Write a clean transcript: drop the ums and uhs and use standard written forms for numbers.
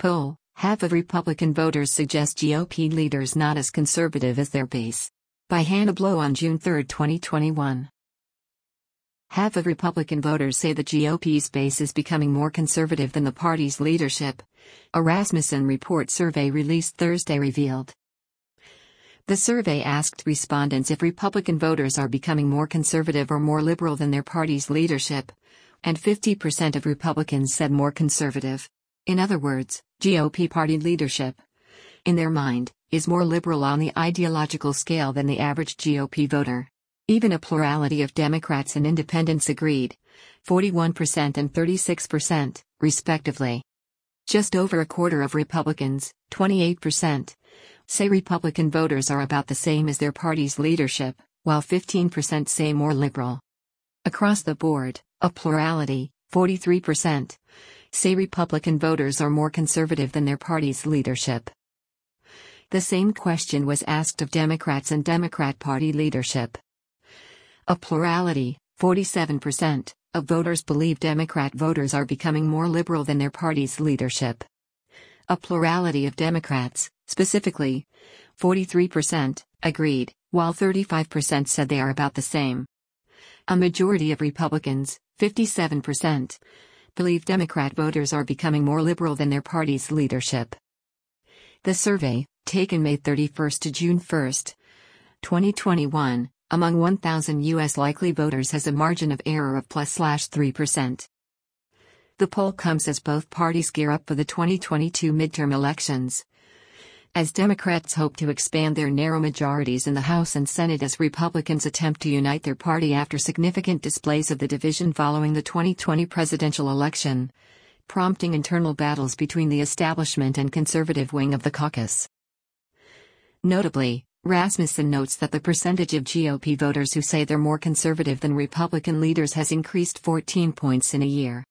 Poll: half of Republican voters suggest GOP leaders not as conservative as their base. By Hannah Blow on June 3, 2021. Half of Republican voters say the GOP's base is becoming more conservative than the party's leadership. A Rasmussen Report survey released Thursday revealed. The survey asked respondents if Republican voters are becoming more conservative or more liberal than their party's leadership, and 50% of Republicans said more conservative. In other words, GOP party leadership, in their mind, is more liberal on the ideological scale than the average GOP voter. Even a plurality of Democrats and independents agreed, 41% and 36%, respectively. Just over a quarter of Republicans, 28%, say Republican voters are about the same as their party's leadership, while 15% say more liberal. Across the board, a plurality, 43%, say Republican voters are more conservative than their party's leadership. The same question was asked of Democrats and Democrat Party leadership. A plurality, 47%, of voters believe Democrat voters are becoming more liberal than their party's leadership. A plurality of Democrats, specifically, 43%, agreed, while 35% said they are about the same. A majority of Republicans, 57%, believe Democrat voters are becoming more liberal than their party's leadership. The survey, taken May 31 to June 1, 2021, among 1,000 U.S. likely voters has a margin of error of +3%. The poll comes as both parties gear up for the 2022 midterm elections. As Democrats hope to expand their narrow majorities in the House and Senate as Republicans attempt to unite their party after significant displays of the division following the 2020 presidential election, prompting internal battles between the establishment and conservative wing of the caucus. Notably, Rasmussen notes that the percentage of GOP voters who say they're more conservative than Republican leaders has increased 14 points in a year.